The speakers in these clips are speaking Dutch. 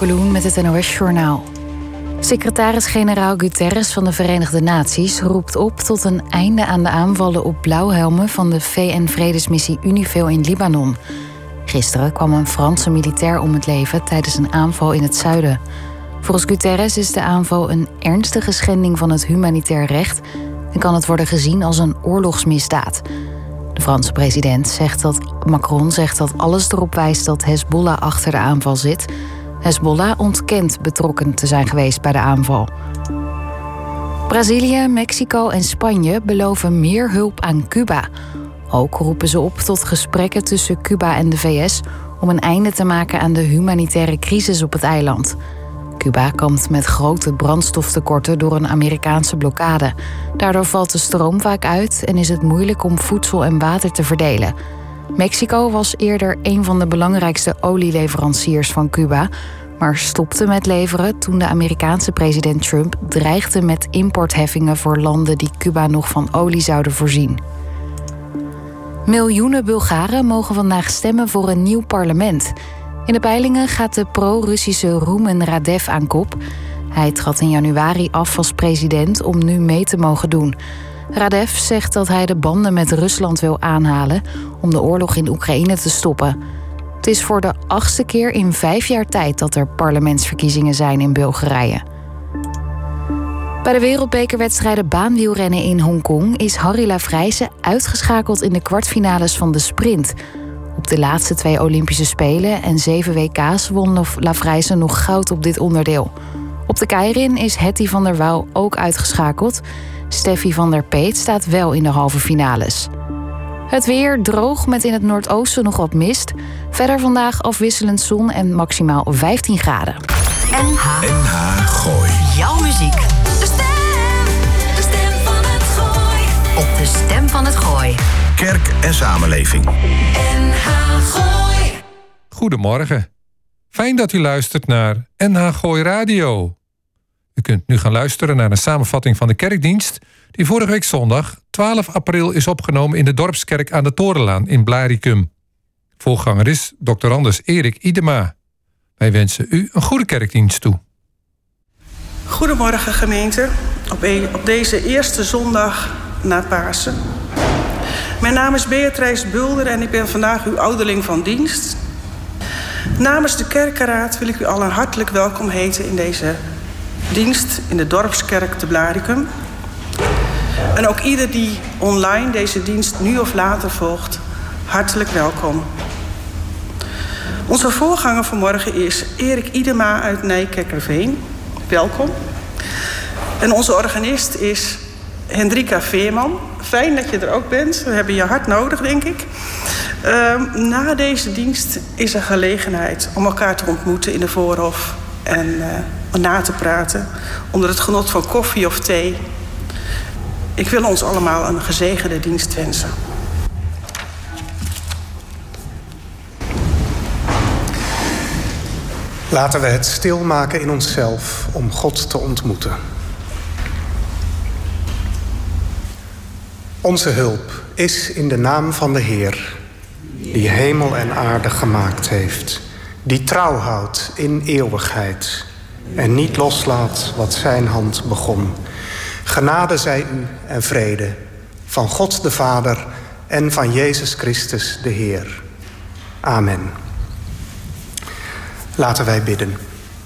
Okkeloen met het NOS-journaal. Secretaris-generaal Guterres van de Verenigde Naties roept op tot een einde aan de aanvallen op blauwhelmen van de VN-vredesmissie UNIFIL in Libanon. Gisteren kwam een Franse militair om het leven tijdens een aanval in het zuiden. Volgens Guterres is de aanval een ernstige schending van het humanitair recht en kan het worden gezien als een oorlogsmisdaad. De Franse president Macron zegt dat alles erop wijst dat Hezbollah achter de aanval zit. Hezbollah ontkent betrokken te zijn geweest bij de aanval. Brazilië, Mexico en Spanje beloven meer hulp aan Cuba. Ook roepen ze op tot gesprekken tussen Cuba en de VS om een einde te maken aan de humanitaire crisis op het eiland. Cuba kampt met grote brandstoftekorten door een Amerikaanse blokkade. Daardoor valt de stroom vaak uit en is het moeilijk om voedsel en water te verdelen. Mexico was eerder een van de belangrijkste olieleveranciers van Cuba, maar stopte met leveren toen de Amerikaanse president Trump dreigde met importheffingen voor landen die Cuba nog van olie zouden voorzien. Miljoenen Bulgaren mogen vandaag stemmen voor een nieuw parlement. In de peilingen gaat de pro-Russische Rumen Radev aan kop. Hij trad in januari af als president om nu mee te mogen doen. Radev zegt dat hij de banden met Rusland wil aanhalen om de oorlog in Oekraïne te stoppen. Het is voor de 8e keer in 5 jaar tijd dat er parlementsverkiezingen zijn in Bulgarije. Bij de wereldbekerwedstrijden baanwielrennen in Hongkong is Harry Lavrijsen uitgeschakeld in de kwartfinales van de sprint. Op de laatste 2 Olympische Spelen en 7 WK's won Lavrijsen nog goud op dit onderdeel. Op de keirin is Hetty van der Wouw ook uitgeschakeld. Steffi van der Peet staat wel in de halve finales. Het weer droog met in het noordoosten nog wat mist. Verder vandaag afwisselend zon en maximaal 15 graden. NH Gooi. Jouw muziek. De stem van het Gooi. Op de stem van het Gooi. Kerk en samenleving. NH Gooi. Goedemorgen. Fijn dat u luistert naar NH Gooi Radio. U kunt nu gaan luisteren naar een samenvatting van de kerkdienst die vorige week zondag 12 april is opgenomen in de Dorpskerk aan de Torenlaan in Blaricum. Voorganger is doctorandus Erik Idema. Wij wensen u een goede kerkdienst toe. Goedemorgen gemeente, op deze eerste zondag na Pasen. Mijn naam is Beatrice Bulder en ik ben vandaag uw ouderling van dienst. Namens de kerkenraad wil ik u allen hartelijk welkom heten in deze dienst in de Dorpskerk te Blaricum. En ook ieder die online deze dienst nu of later volgt, hartelijk welkom. Onze voorganger vanmorgen is Erik Idema uit Nijkerkerveen. Welkom. En onze organist is Hendrika Veerman. Fijn dat je er ook bent. We hebben je hard nodig, denk ik. Na deze dienst is er gelegenheid om elkaar te ontmoeten in de voorhof en na te praten onder het genot van koffie of thee. Ik wil ons allemaal een gezegende dienst wensen. Laten we het stilmaken in onszelf om God te ontmoeten. Onze hulp is in de naam van de Heer, die hemel en aarde gemaakt heeft, die trouw houdt in eeuwigheid en niet loslaat wat zijn hand begon. Genade zij u en vrede van God de Vader en van Jezus Christus de Heer. Amen. Laten wij bidden.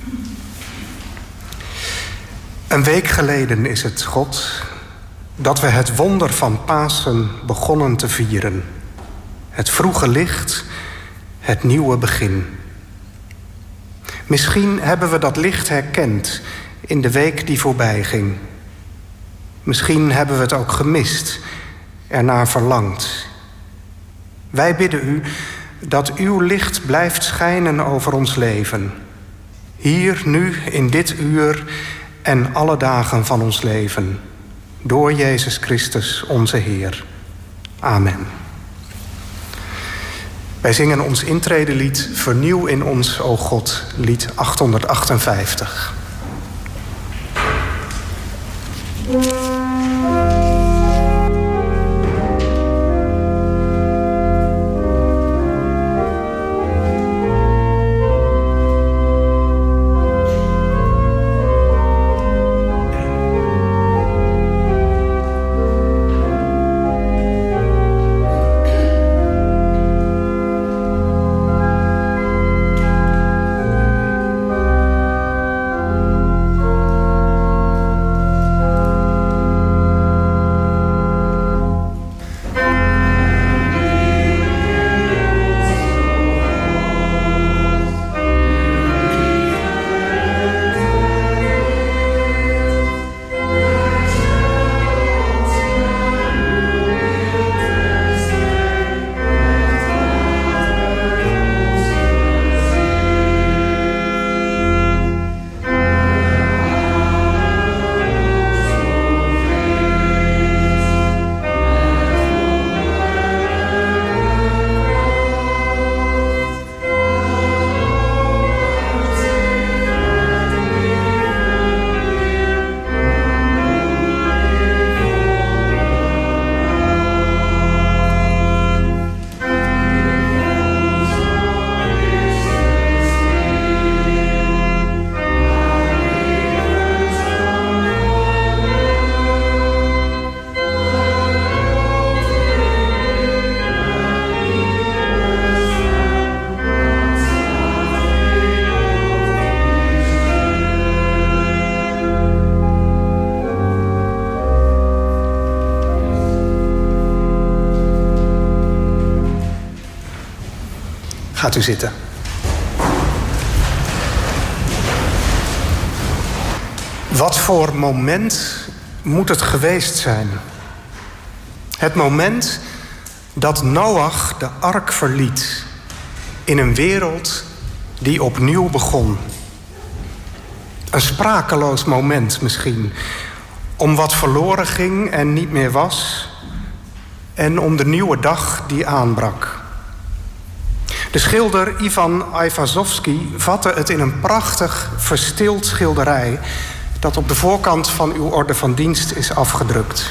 Een week geleden is het, God, dat we het wonder van Pasen begonnen te vieren. Het vroege licht, het nieuwe begin. Misschien hebben we dat licht herkend in de week die voorbij ging. Misschien hebben we het ook gemist, ernaar verlangd. Wij bidden u dat uw licht blijft schijnen over ons leven. Hier, nu, in dit uur en alle dagen van ons leven. Door Jezus Christus, onze Heer. Amen. Wij zingen ons intredelied Vernieuw in ons, o God, lied 858. Gaat u zitten. Wat voor moment moet het geweest zijn? Het moment dat Noach de ark verliet in een wereld die opnieuw begon. Een sprakeloos moment misschien, om wat verloren ging en niet meer was, en om de nieuwe dag die aanbrak. De schilder Ivan Aivazovsky vatte het in een prachtig verstild schilderij dat op de voorkant van uw orde van dienst is afgedrukt.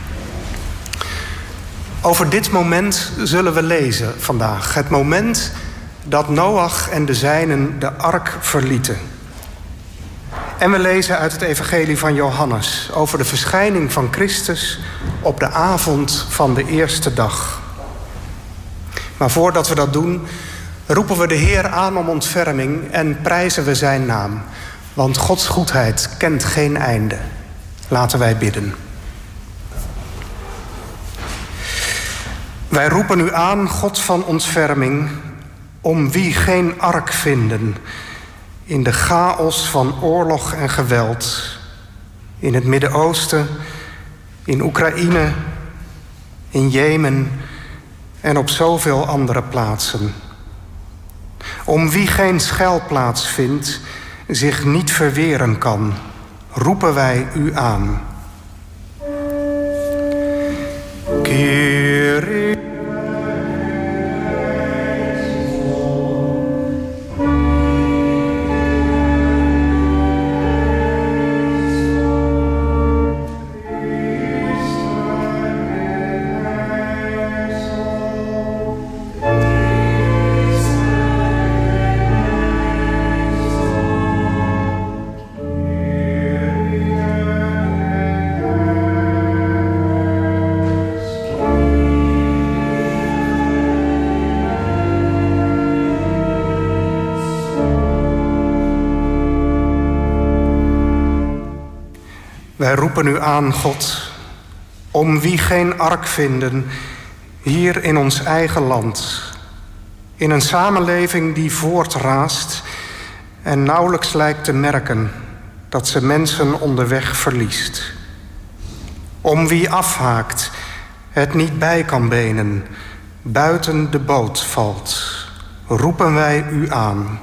Over dit moment zullen we lezen vandaag. Het moment dat Noach en de zijnen de ark verlieten. En we lezen uit het evangelie van Johannes over de verschijning van Christus op de avond van de eerste dag. Maar voordat we dat doen, roepen we de Heer aan om ontferming en prijzen we zijn naam. Want Gods goedheid kent geen einde. Laten wij bidden. Wij roepen u aan, God van ontferming, om wie geen ark vinden in de chaos van oorlog en geweld, in het Midden-Oosten, in Oekraïne, in Jemen en op zoveel andere plaatsen. Om wie geen schuilplaats vindt, zich niet verweren kan, roepen wij u aan. Kyrie. Wij roepen u aan, God, om wie geen ark vinden hier in ons eigen land. In een samenleving die voortraast en nauwelijks lijkt te merken dat ze mensen onderweg verliest. Om wie afhaakt, het niet bij kan benen, buiten de boot valt, roepen wij u aan.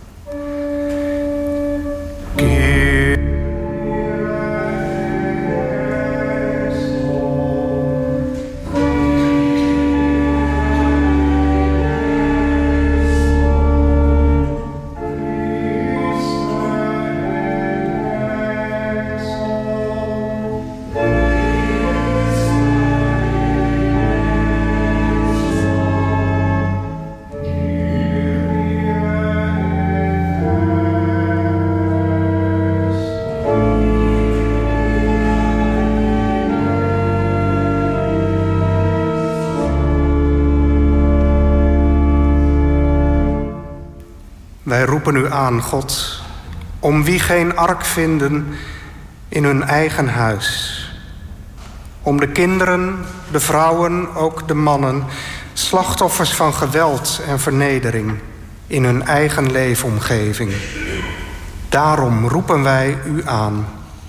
Wij roepen u aan, God, om wie geen ark vinden in hun eigen huis. Om de kinderen, de vrouwen, ook de mannen, slachtoffers van geweld en vernedering in hun eigen leefomgeving. Daarom roepen wij u aan.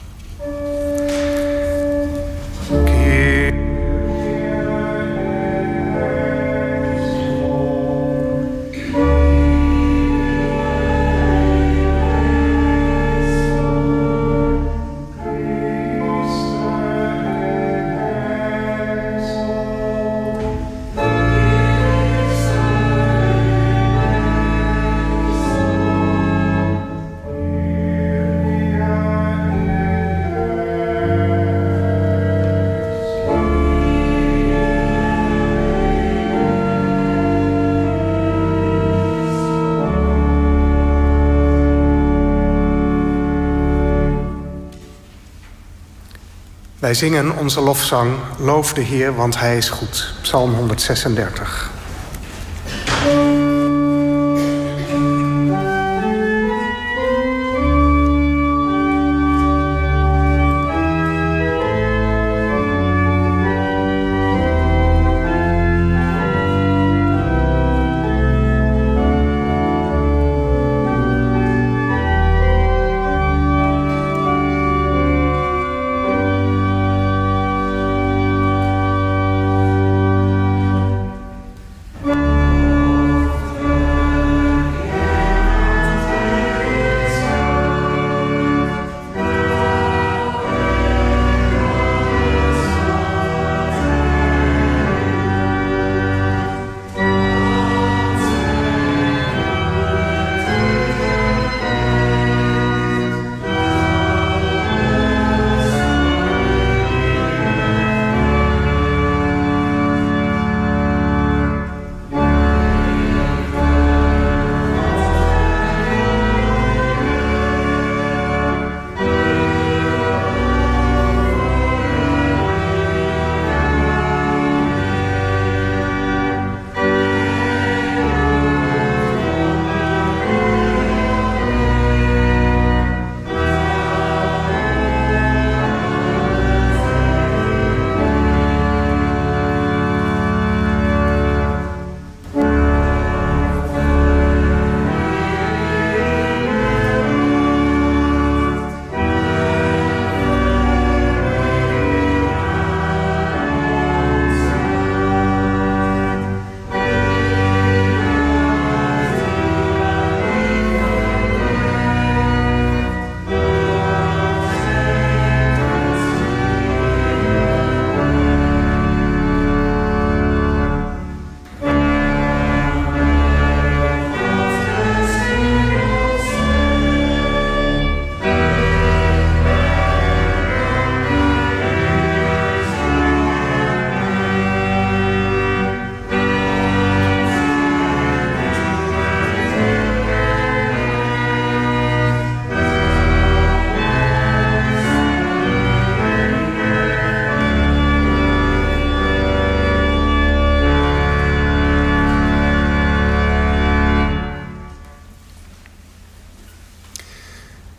Wij zingen onze lofzang, loof de Heer, want Hij is goed. Psalm 136.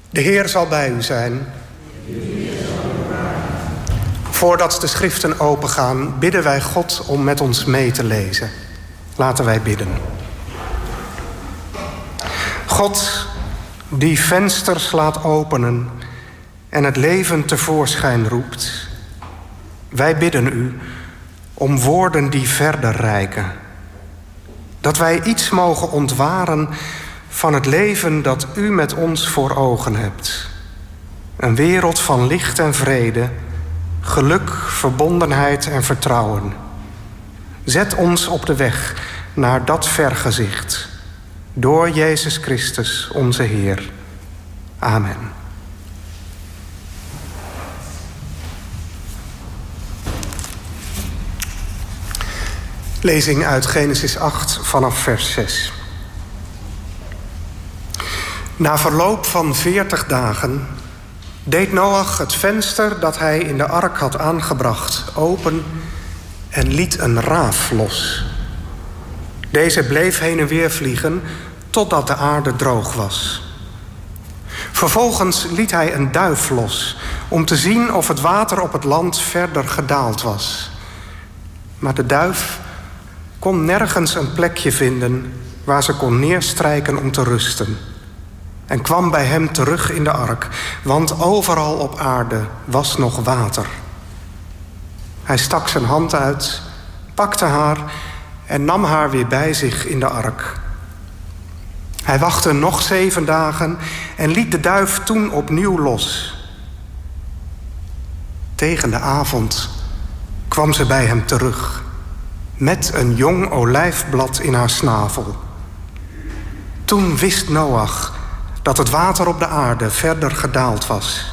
De Heer zal bij u zijn. Voordat de schriften opengaan, bidden wij God om met ons mee te lezen. Laten wij bidden. God, die vensters laat openen en het leven tevoorschijn roept. Wij bidden u om woorden die verder reiken. Dat wij iets mogen ontwaren van het leven dat u met ons voor ogen hebt. Een wereld van licht en vrede, geluk, verbondenheid en vertrouwen. Zet ons op de weg naar dat vergezicht. Door Jezus Christus, onze Heer. Amen. Lezing uit Genesis 8 vanaf vers 6. Na verloop van 40 dagen deed Noach het venster dat hij in de ark had aangebracht open en liet een raaf los. Deze bleef heen en weer vliegen totdat de aarde droog was. Vervolgens liet hij een duif los om te zien of het water op het land verder gedaald was. Maar de duif kon nergens een plekje vinden waar ze kon neerstrijken om te rusten. En kwam bij hem terug in de ark, want overal op aarde was nog water. Hij stak zijn hand uit, pakte haar en nam haar weer bij zich in de ark. Hij wachtte nog 7 dagen en liet de duif toen opnieuw los. Tegen de avond kwam ze bij hem terug, met een jong olijfblad in haar snavel. Toen wist Noach dat het water op de aarde verder gedaald was.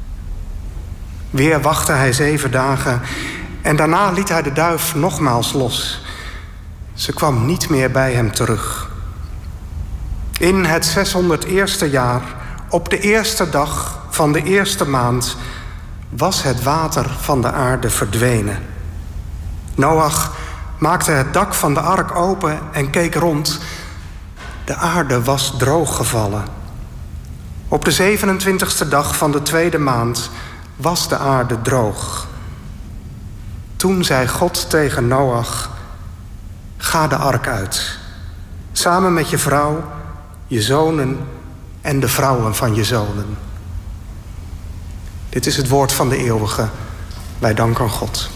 Weer wachtte hij 7 dagen en daarna liet hij de duif nogmaals los. Ze kwam niet meer bij hem terug. In het 601ste jaar, op de eerste dag van de eerste maand, was het water van de aarde verdwenen. Noach maakte het dak van de ark open en keek rond. De aarde was droog gevallen. Op de 27e dag van de tweede maand was de aarde droog. Toen zei God tegen Noach: ga de ark uit, samen met je vrouw, je zonen en de vrouwen van je zonen. Dit is het woord van de eeuwige. Wij danken God.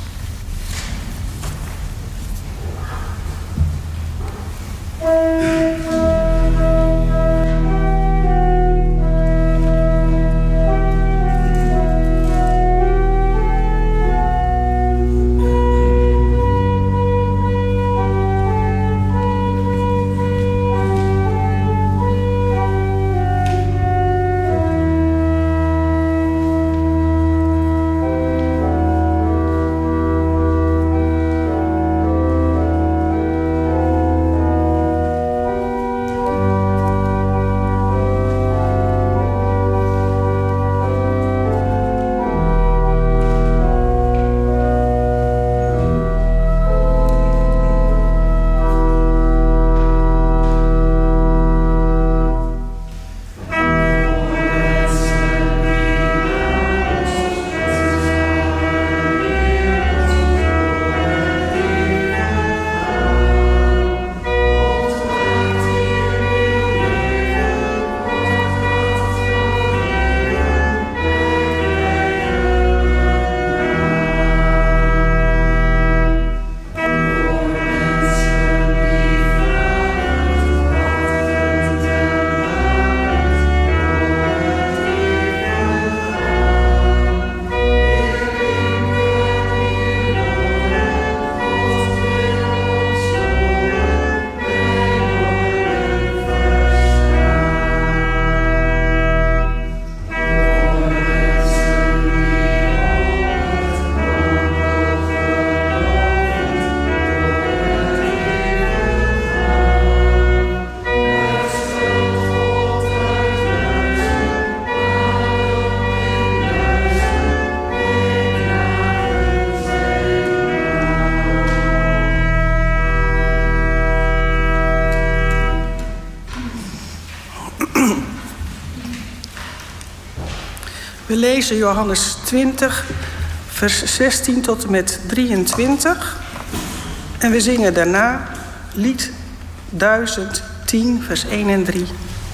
We lezen Johannes 20, vers 16 tot en met 23. En we zingen daarna lied 1010, vers 1 en 3.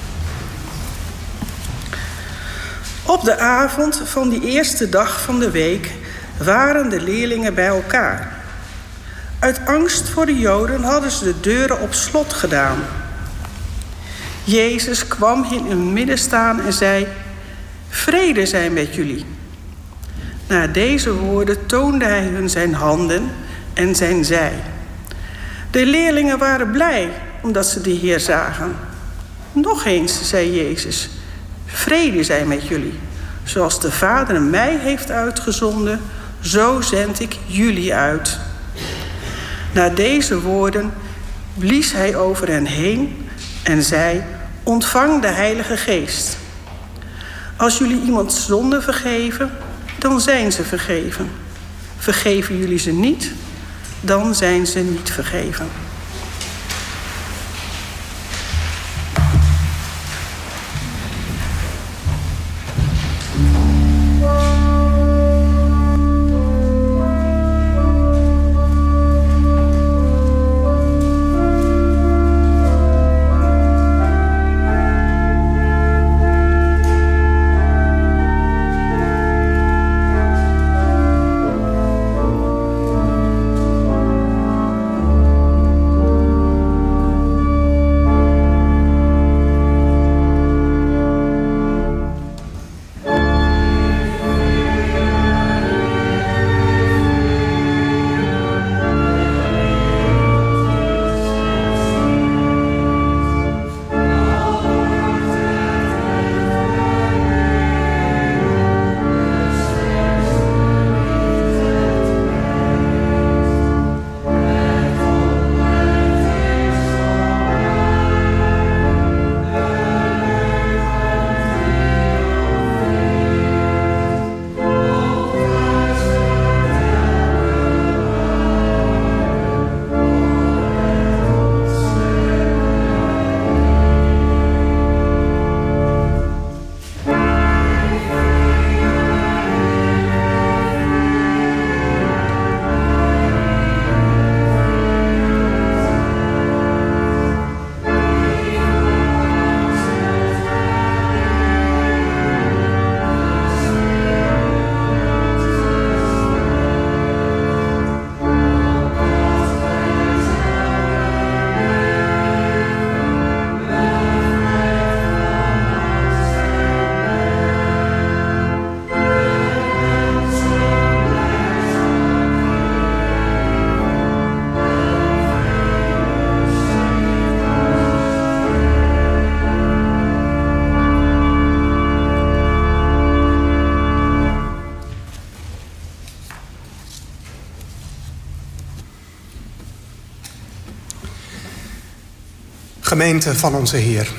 Op de avond van die eerste dag van de week waren de leerlingen bij elkaar. Uit angst voor de Joden hadden ze de deuren op slot gedaan. Jezus kwam in hun midden staan en zei: vrede zij met jullie. Na deze woorden toonde hij hun zijn handen en zijn zij. De leerlingen waren blij omdat ze de Heer zagen. Nog eens, zei Jezus, vrede zij met jullie. Zoals de Vader mij heeft uitgezonden, zo zend ik jullie uit. Na deze woorden blies hij over hen heen en zei: ontvang de Heilige Geest. Als jullie iemand zonde vergeven, dan zijn ze vergeven. Vergeven jullie ze niet, dan zijn ze niet vergeven. Gemeente van onze Heer.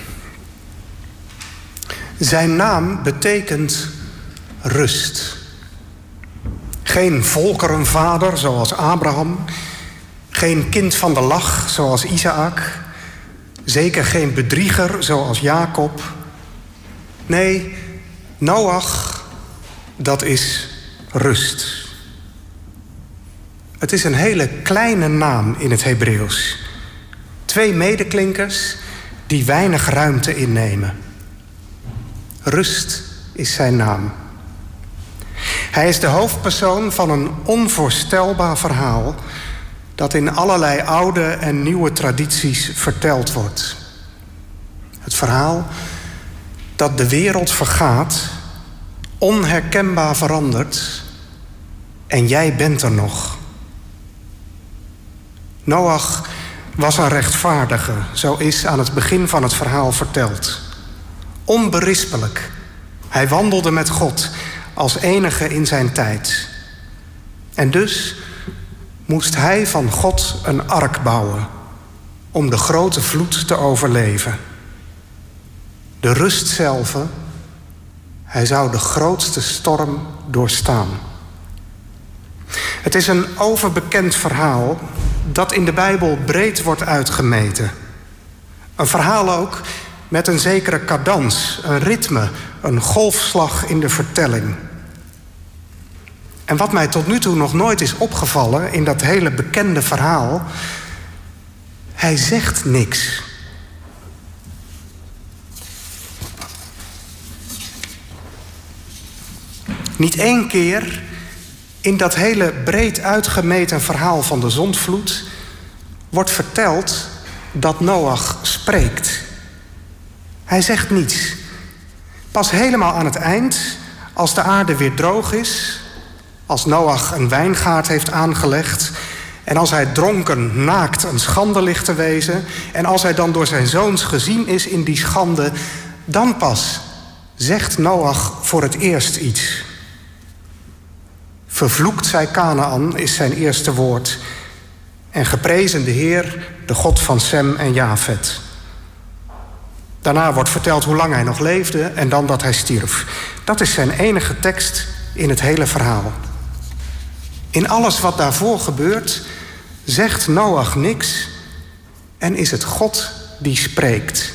Zijn naam betekent rust. Geen volkerenvader zoals Abraham. Geen kind van de lach zoals Isaac. Zeker geen bedrieger zoals Jacob. Nee, Noach, dat is rust. Het is een hele kleine naam in het Hebreeuws. 2 medeklinkers die weinig ruimte innemen. Rust is zijn naam. Hij is de hoofdpersoon van een onvoorstelbaar verhaal dat in allerlei oude en nieuwe tradities verteld wordt. Het verhaal dat de wereld vergaat, onherkenbaar verandert en jij bent er nog. Noach was een rechtvaardige, zo is aan het begin van het verhaal verteld. Onberispelijk. Hij wandelde met God als enige in zijn tijd. En dus moest hij van God een ark bouwen om de grote vloed te overleven. De rust zelf, hij zou de grootste storm doorstaan. Het is een overbekend verhaal dat in de Bijbel breed wordt uitgemeten. Een verhaal ook met een zekere cadans, een ritme, een golfslag in de vertelling. En wat mij tot nu toe nog nooit is opgevallen in dat hele bekende verhaal, hij zegt niks. Niet één keer in dat hele breed uitgemeten verhaal van de zondvloed wordt verteld dat Noach spreekt. Hij zegt niets. Pas helemaal aan het eind, als de aarde weer droog is, als Noach een wijngaard heeft aangelegd en als hij dronken, naakt een schande ligt te wezen en als hij dan door zijn zoons gezien is in die schande, dan pas zegt Noach voor het eerst iets. Vervloekt zij Kanaan is zijn eerste woord. En geprezen de Heer, de God van Sem en Jafet. Daarna wordt verteld hoe lang hij nog leefde en dan dat hij stierf. Dat is zijn enige tekst in het hele verhaal. In alles wat daarvoor gebeurt, zegt Noach niks en is het God die spreekt.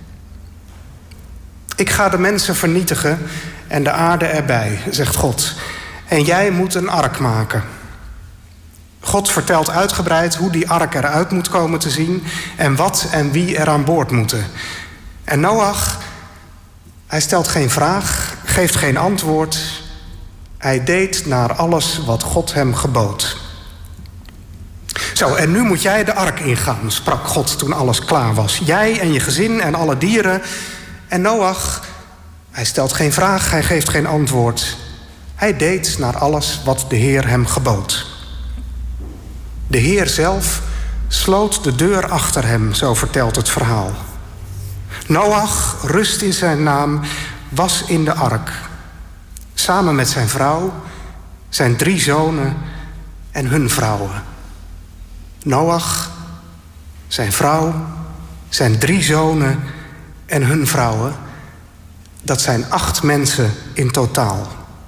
Ik ga de mensen vernietigen en de aarde erbij, zegt God. En jij moet een ark maken. God vertelt uitgebreid hoe die ark eruit moet komen te zien en wat en wie er aan boord moeten. En Noach, hij stelt geen vraag, geeft geen antwoord. Hij deed naar alles wat God hem gebood. Zo, en nu moet jij de ark ingaan, sprak God toen alles klaar was. Jij en je gezin en alle dieren. En Noach, hij stelt geen vraag, hij geeft geen antwoord. Hij deed naar alles wat de Heer hem gebood. De Heer zelf sloot de deur achter hem, zo vertelt het verhaal. Noach, rust in zijn naam, was in de ark. Samen met zijn vrouw, zijn 3 zonen en hun vrouwen. Noach, zijn vrouw, zijn 3 zonen en hun vrouwen. Dat zijn 8 mensen in totaal.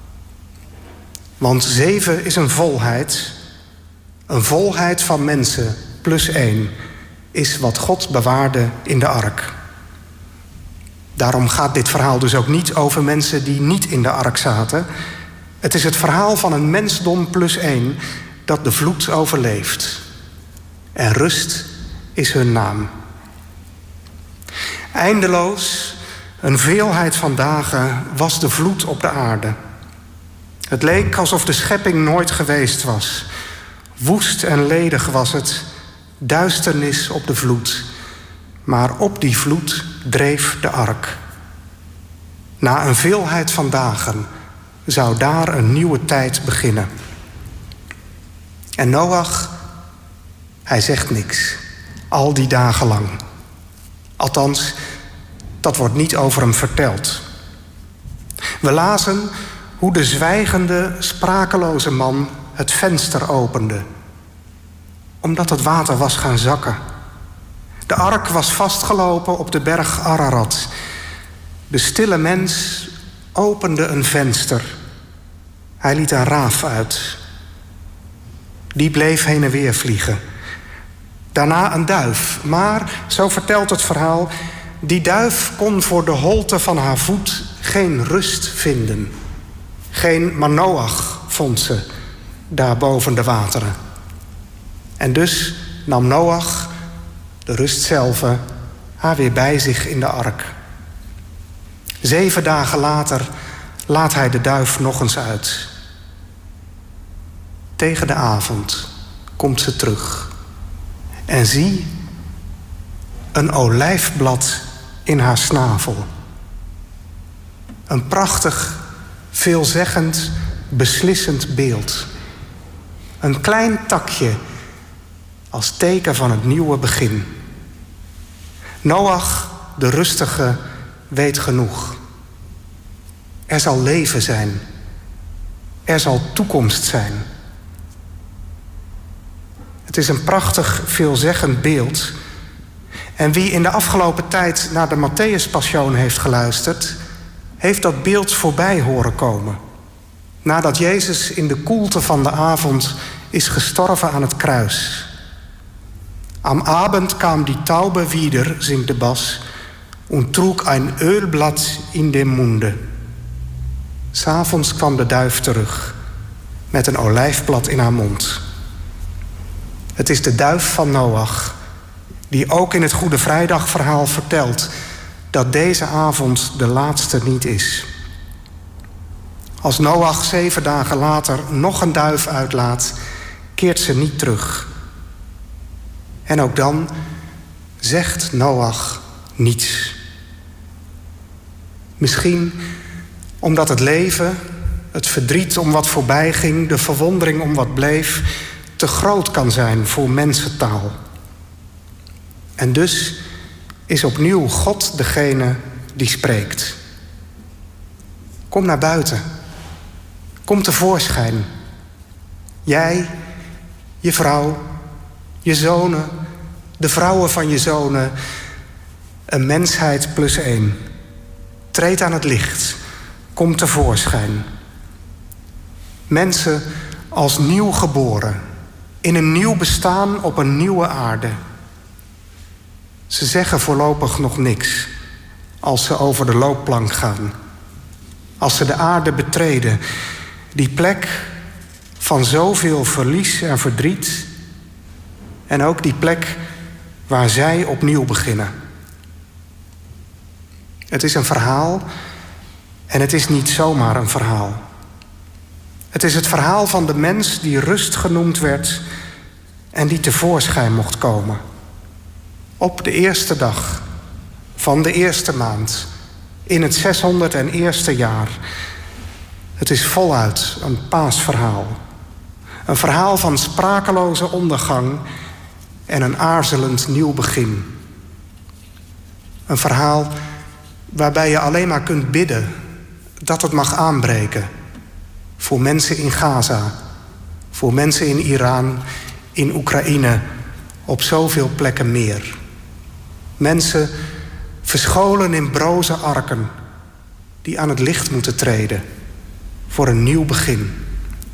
Want 7 is een volheid. Een volheid van mensen plus 1 is wat God bewaarde in de ark. Daarom gaat dit verhaal dus ook niet over mensen die niet in de ark zaten. Het is het verhaal van een mensdom plus 1 dat de vloed overleeft. En rust is hun naam. Eindeloos, een veelheid van dagen was de vloed op de aarde. Het leek alsof de schepping nooit geweest was. Woest en ledig was het, duisternis op de vloed. Maar op die vloed dreef de ark. Na een veelheid van dagen zou daar een nieuwe tijd beginnen. En Noach, hij zegt niks, al die dagen lang. Althans, dat wordt niet over hem verteld. We lazen hoe de zwijgende, sprakeloze man het venster opende, omdat het water was gaan zakken. De ark was vastgelopen op de berg Ararat. De stille mens opende een venster. Hij liet een raaf uit. Die bleef heen en weer vliegen. Daarna een duif, maar, zo vertelt het verhaal, die duif kon voor de holte van haar voet geen rust vinden. Geen Manoach vond ze daar boven de wateren. En dus nam Noach, de rust zelf, haar weer bij zich in de ark. 7 dagen later laat hij de duif nog eens uit. Tegen de avond komt ze terug. En zie, een olijfblad in haar snavel. Een prachtig, veelzeggend, beslissend beeld. Een klein takje als teken van het nieuwe begin. Noach, de rustige, weet genoeg. Er zal leven zijn. Er zal toekomst zijn. Het is een prachtig, veelzeggend beeld. En wie in de afgelopen tijd naar de Matthäus-passion heeft geluisterd, heeft dat beeld voorbij horen komen. Nadat Jezus in de koelte van de avond is gestorven aan het kruis. Am Abend kam die Taube wieder, zingt de bas, und trug ein Ölblatt in dem Munde. 'S Avonds kwam de duif terug met een olijfblad in haar mond. Het is de duif van Noach die ook in het Goede Vrijdagverhaal vertelt dat deze avond de laatste niet is. Als Noach 7 dagen later nog een duif uitlaat, keert ze niet terug. En ook dan zegt Noach niets. Misschien omdat het leven, het verdriet om wat voorbij ging, de verwondering om wat bleef, te groot kan zijn voor mensentaal. En dus is opnieuw God degene die spreekt. Kom naar buiten. Kom tevoorschijn. Jij, je vrouw, je zonen, de vrouwen van je zonen. Een mensheid plus 1. Treed aan het licht. Kom tevoorschijn. Mensen als nieuw geboren. In een nieuw bestaan op een nieuwe aarde. Ze zeggen voorlopig nog niks als ze over de loopplank gaan. Als ze de aarde betreden, die plek van zoveel verlies en verdriet. En ook die plek waar zij opnieuw beginnen. Het is een verhaal en het is niet zomaar een verhaal. Het is het verhaal van de mens die rust genoemd werd en die tevoorschijn mocht komen. Op de eerste dag van de eerste maand in het 601ste jaar. Het is voluit een paasverhaal. Een verhaal van sprakeloze ondergang en een aarzelend nieuw begin. Een verhaal waarbij je alleen maar kunt bidden dat het mag aanbreken. Voor mensen in Gaza, voor mensen in Iran, in Oekraïne, op zoveel plekken meer. Mensen verscholen in broze arken die aan het licht moeten treden voor een nieuw begin.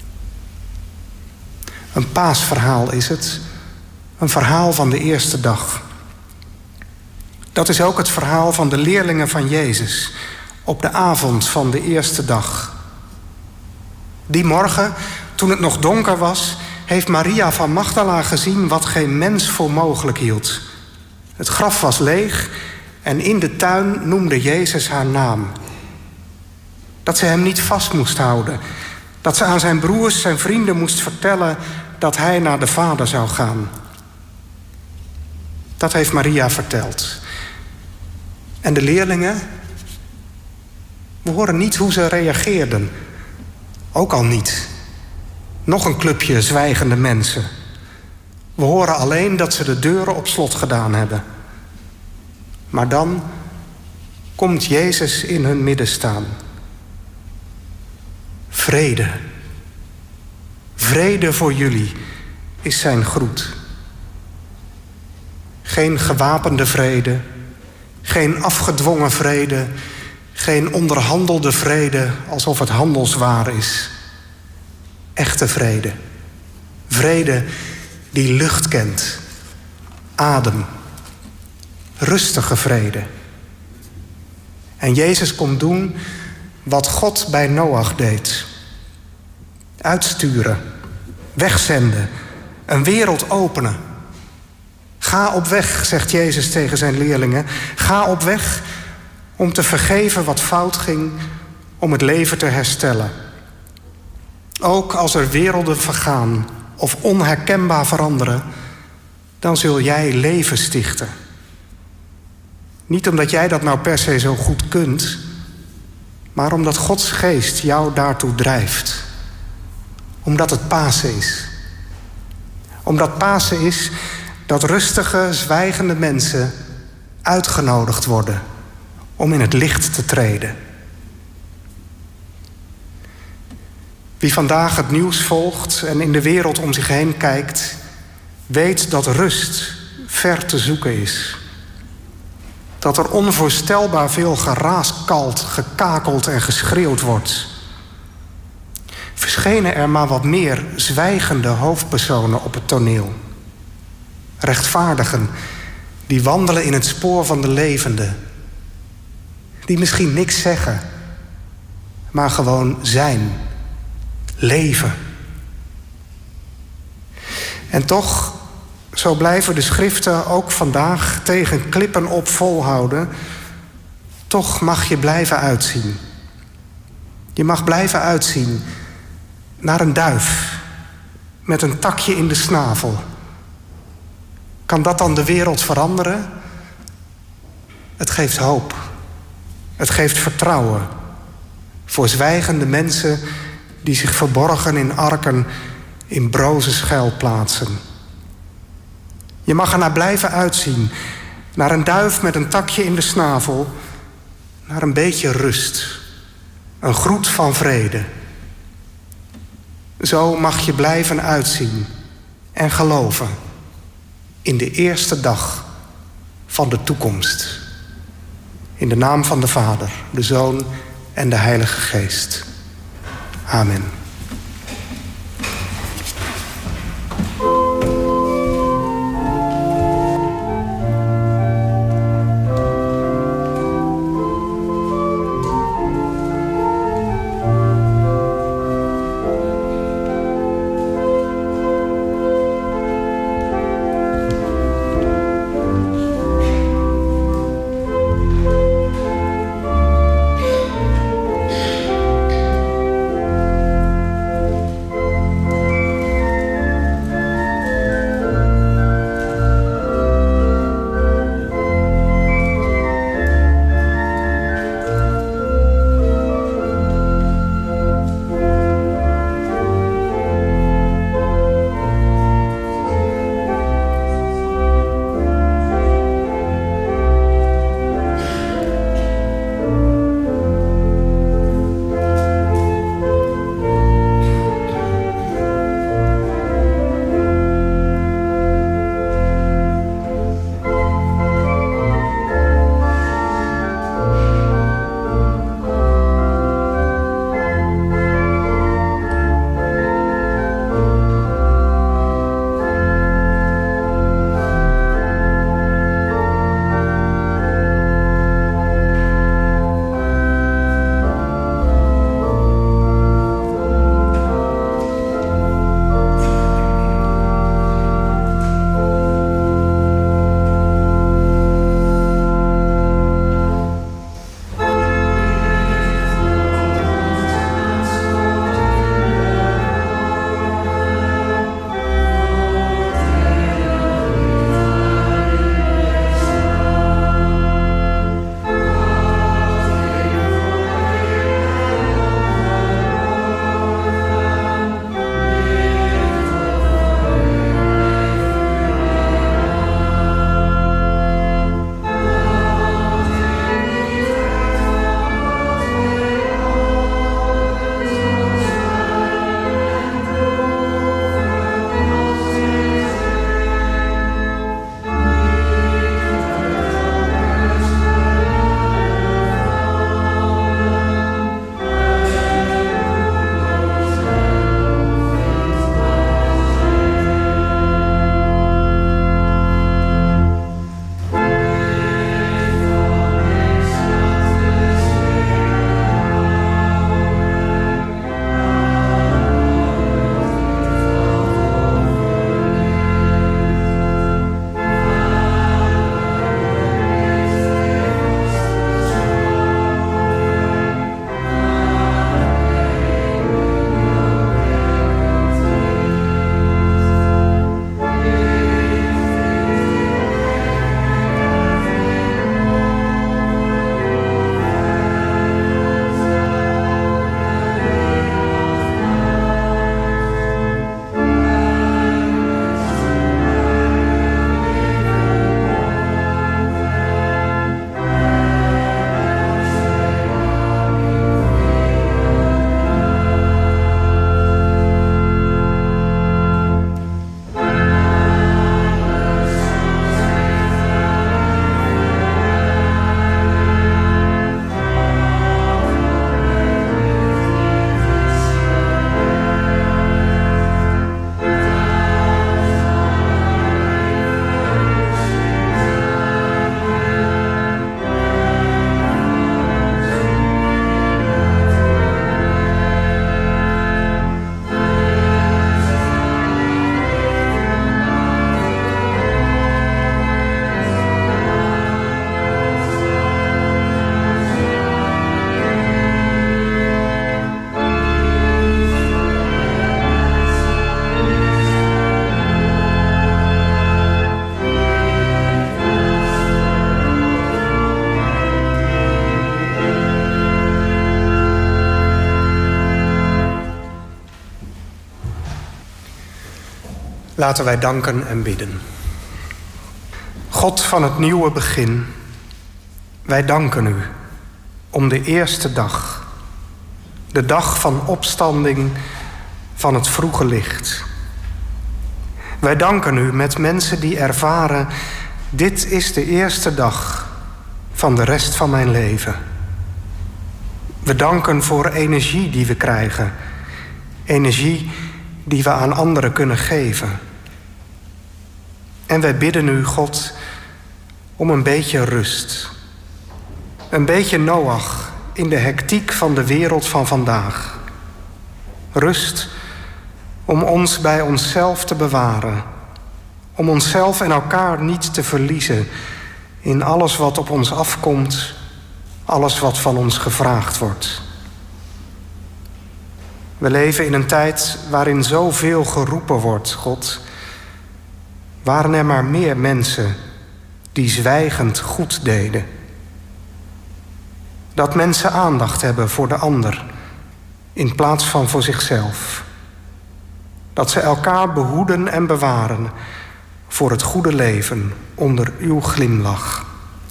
Een paasverhaal is het, een verhaal van de eerste dag. Dat is ook het verhaal van de leerlingen van Jezus op de avond van de eerste dag. Die morgen, toen het nog donker was, heeft Maria van Magdala gezien wat geen mens voor mogelijk hield. Het graf was leeg en in de tuin noemde Jezus haar naam. Dat ze hem niet vast moest houden. Dat ze aan zijn broers, zijn vrienden moest vertellen dat hij naar de Vader zou gaan. Dat heeft Maria verteld. En de leerlingen, we horen niet hoe ze reageerden. Ook al niet. Nog een clubje zwijgende mensen. We horen alleen dat ze de deuren op slot gedaan hebben. Maar dan komt Jezus in hun midden staan. Vrede. Vrede voor jullie is zijn groet. Geen gewapende vrede, geen afgedwongen vrede, geen onderhandelde vrede alsof het handelswaar is. Echte vrede. Vrede die lucht kent. Adem. Rustige vrede. En Jezus komt doen wat God bij Noach deed. Uitsturen. Wegzenden. Een wereld openen. Ga op weg, zegt Jezus tegen zijn leerlingen. Ga op weg om te vergeven wat fout ging, om het leven te herstellen. Ook als er werelden vergaan of onherkenbaar veranderen, dan zul jij leven stichten. Niet omdat jij dat nou per se zo goed kunt, maar omdat Gods geest jou daartoe drijft. Omdat het Pasen is. Omdat Pasen is dat rustige, zwijgende mensen uitgenodigd worden om in het licht te treden. Wie vandaag het nieuws volgt en in de wereld om zich heen kijkt, weet dat rust ver te zoeken is. Dat er onvoorstelbaar veel geraaskald, gekakeld en geschreeuwd wordt. Verschenen er maar wat meer zwijgende hoofdpersonen op het toneel. Rechtvaardigen die wandelen in het spoor van de levende, Die misschien niks zeggen, maar gewoon zijn. Leven. En toch, zo blijven de schriften ook vandaag tegen klippen op volhouden. Toch mag je blijven uitzien. Je mag blijven uitzien naar een duif met een takje in de snavel. Kan dat dan de wereld veranderen? Het geeft hoop. Het geeft vertrouwen voor zwijgende mensen die zich verborgen in arken in broze schuilplaatsen. Je mag ernaar blijven uitzien, naar een duif met een takje in de snavel, naar een beetje rust, een groet van vrede. Zo mag je blijven uitzien en geloven in de eerste dag van de toekomst. In de naam van de Vader, de Zoon en de Heilige Geest. Amen. Laten wij danken en bidden. God van het nieuwe begin, wij danken u om de eerste dag. De dag van opstanding van het vroege licht. Wij danken u met mensen die ervaren, dit is de eerste dag van de rest van mijn leven. We danken voor energie die we krijgen. Energie die we aan anderen kunnen geven. En wij bidden u, God, om een beetje rust. Een beetje Noach in de hectiek van de wereld van vandaag. Rust om ons bij onszelf te bewaren. Om onszelf en elkaar niet te verliezen in alles wat op ons afkomt, alles wat van ons gevraagd wordt. We leven in een tijd waarin zoveel geroepen wordt, God. Waren er maar meer mensen die zwijgend goed deden. Dat mensen aandacht hebben voor de ander in plaats van voor zichzelf. Dat ze elkaar behoeden en bewaren voor het goede leven onder uw glimlach.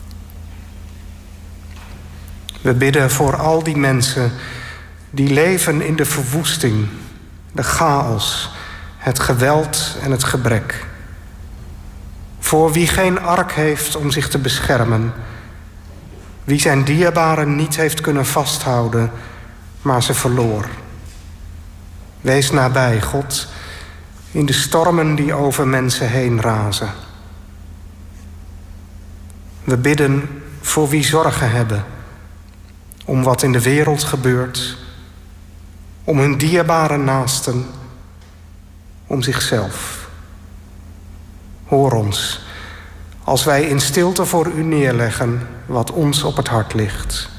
We bidden voor al die mensen die leven in de verwoesting, de chaos, het geweld en het gebrek. Voor wie geen ark heeft om zich te beschermen, wie zijn dierbaren niet heeft kunnen vasthouden, maar ze verloor. Wees nabij, God, in de stormen die over mensen heen razen. We bidden voor wie zorgen hebben om wat in de wereld gebeurt, om hun dierbare naasten, om zichzelf. Hoor ons als wij in stilte voor u neerleggen wat ons op het hart ligt.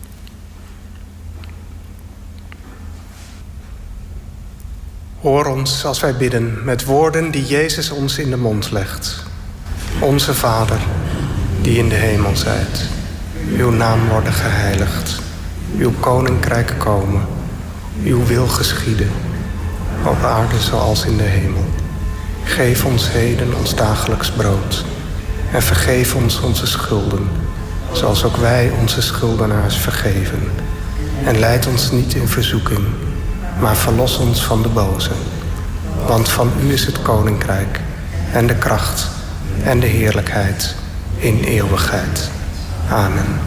Hoor ons als wij bidden met woorden die Jezus ons in de mond legt. Onze Vader, die in de hemel zijt. Uw naam worden geheiligd. Uw koninkrijk komen. Uw wil geschieden. Op aarde zoals in de hemel. Geef ons heden ons dagelijks brood. En vergeef ons onze schulden. Zoals ook wij onze schuldenaars vergeven. En leid ons niet in verzoeking. Maar verlos ons van de boze. Want van u is het koninkrijk en de kracht en de heerlijkheid in eeuwigheid. Amen.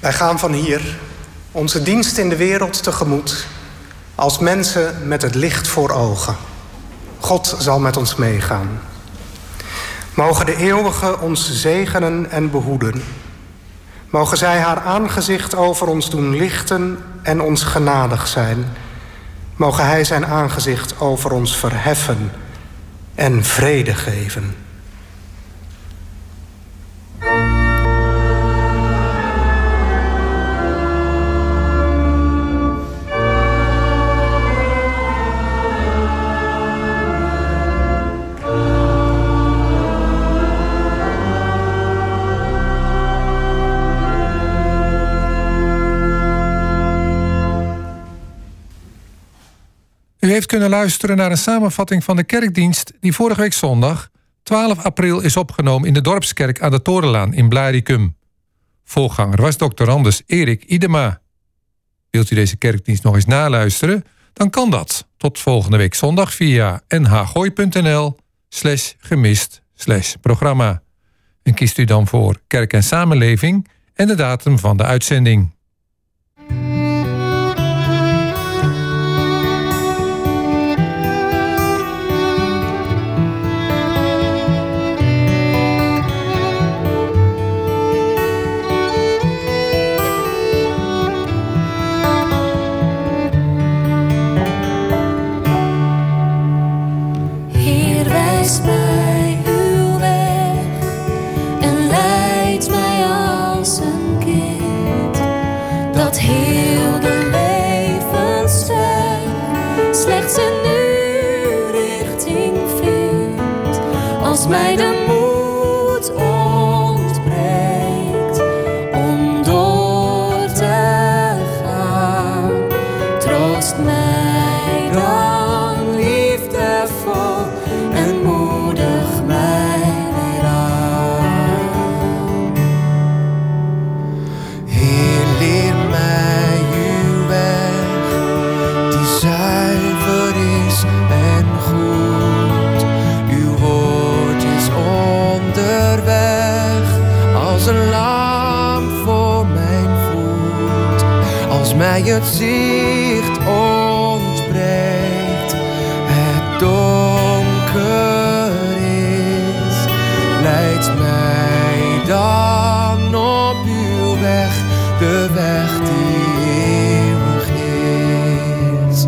Wij gaan van hier onze dienst in de wereld tegemoet als mensen met het licht voor ogen. God zal met ons meegaan. Mogen de eeuwige ons zegenen en behoeden. Mogen zij haar aangezicht over ons doen lichten en ons genadig zijn. Mogen hij zijn aangezicht over ons verheffen en vrede geven. U heeft kunnen luisteren naar een samenvatting van de kerkdienst die vorige week zondag, 12 april, is opgenomen in de Dorpskerk aan de Torenlaan in Blaricum. Voorganger was Dr. Anders Erik Idema. Wilt u deze kerkdienst nog eens naluisteren? Dan kan dat tot volgende week zondag via nhgooi.nl/gemist/programma. En kiest u dan voor Kerk en Samenleving en de datum van de uitzending. Mij uw weg en leid mij als een kind dat heel de levensweg slechts in uw richting vindt. Als mij de moed ontbreekt om door te gaan, troost mij dan liefdevol en moedig mij weer aan. Heer, leer mij uw weg, die zuiver is en goed. Uw woord is onderweg, als een lamp voor mijn voet. Als mij het zicht ontbreekt, het donker is, leid mij dan op uw weg, de weg die eeuwig is.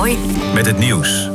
Gooi. Met het nieuws